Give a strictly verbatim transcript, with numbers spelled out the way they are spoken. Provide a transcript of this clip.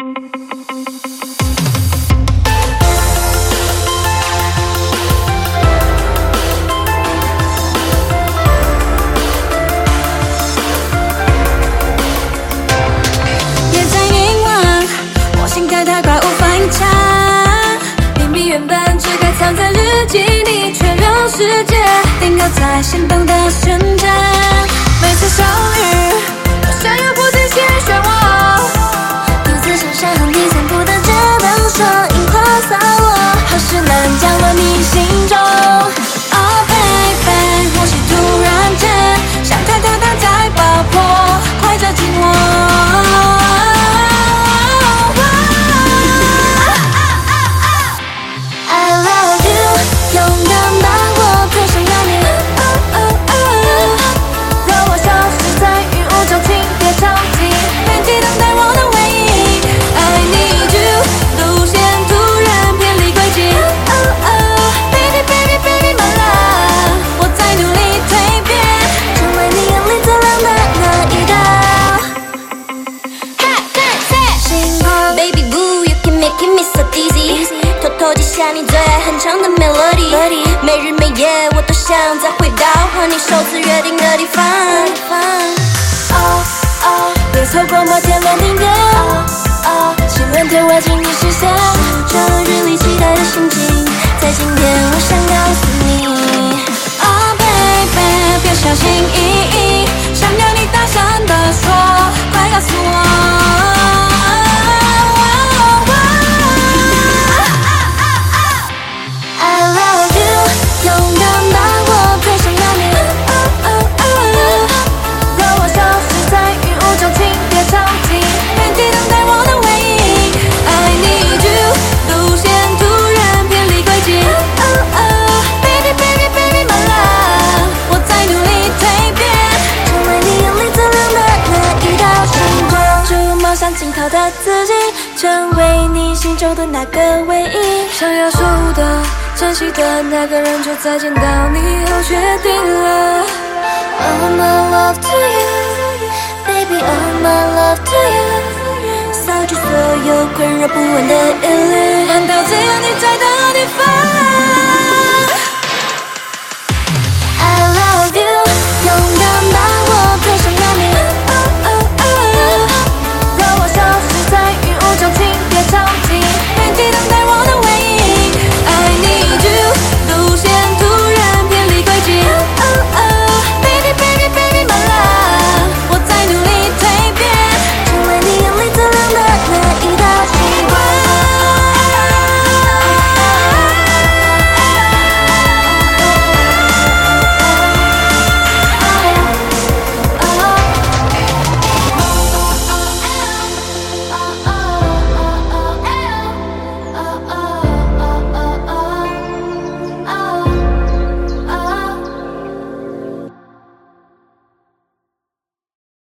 别再凝望，我心态太快无法隐藏，明明原本只该藏在日记里，却让世界定格在心动的瞬间。每次相遇都想要不停先漩涡，独自想象和你散步的街灯说樱花洒落，好事能降落你心中。Oh baby， 默契突然间像太阳它在爆破，快接近我。下你最爱哼唱的 melody， 每日每夜我都想再回到和你首次约定的地方。哦哦，别错过摩天轮顶点。哦哦，请问推我进你视线，这日里期待的心情，在今天我想告诉你。Oh baby， 别小心翼翼，想要你大声地说，快告诉我。尽头的自己，成为你心中的那个唯一。想要守护的、珍惜的那个人，就在见到你后决定了。All my love to you, baby, all my love to you， 扫去所有困扰不安的疑虑，换到只有你在的地方。